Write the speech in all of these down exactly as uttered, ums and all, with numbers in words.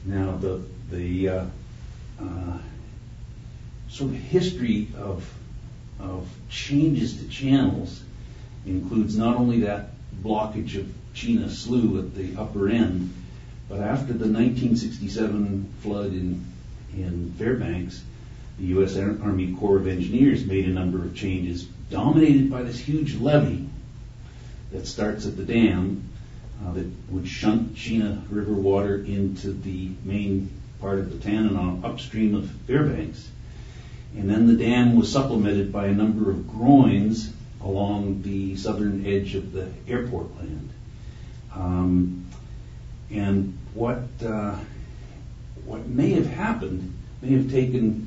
Now, the the uh, uh, sort of history of of changes to channels includes not only that blockage of Chena Slough at the upper end, but after the nineteen sixty-seven flood in in Fairbanks, the U S Army Corps of Engineers made a number of changes, dominated by this huge levee that starts at the dam uh, that would shunt Chena River water into the main part of the Tanana upstream of Fairbanks. And then the dam was supplemented by a number of groins along the southern edge of the airport land. Um, and what uh, what may have happened may have taken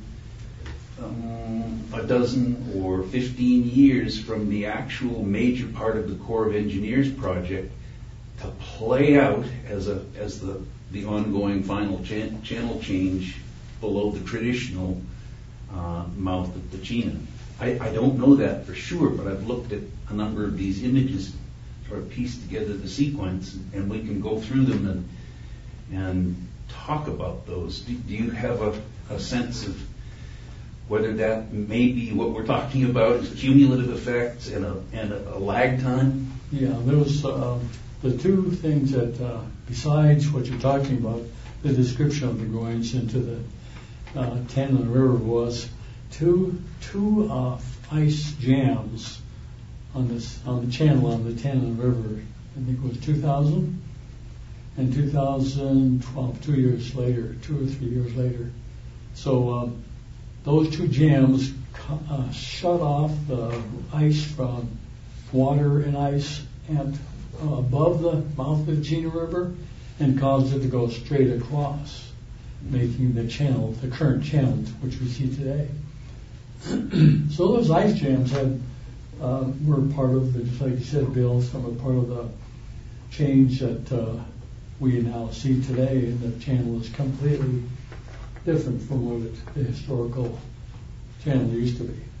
um, a dozen or fifteen years from the actual major part of the Corps of Engineers project to play out as a as the the ongoing final chan- channel change below the traditional uh, mouth of the Chena. I, I don't know that for sure, but I've looked at a number of these images, sort of pieced together the sequence, and we can go through them and and talk about those. Do, do you have a, a sense of whether that may be what we're talking about is cumulative effects and a and a, a lag time? Yeah, there was uh, the two things that, uh, besides what you're talking about, the description of the groins into the uh, Tanana River was two two uh, ice jams on this on the channel on the Tanana River. I think it was two thousand and two thousand twelve, two years later, two or three years later. So um, those two jams uh, shut off the ice from water and ice at uh, above the mouth of the Chena River and caused it to go straight across, making the channel, the current channel, which we see today. So those ice jams had uh, were part of the, just like you said, Bill, some of part of the change that uh, we now see today, and the channel is completely different from what it, the historical channel used to be.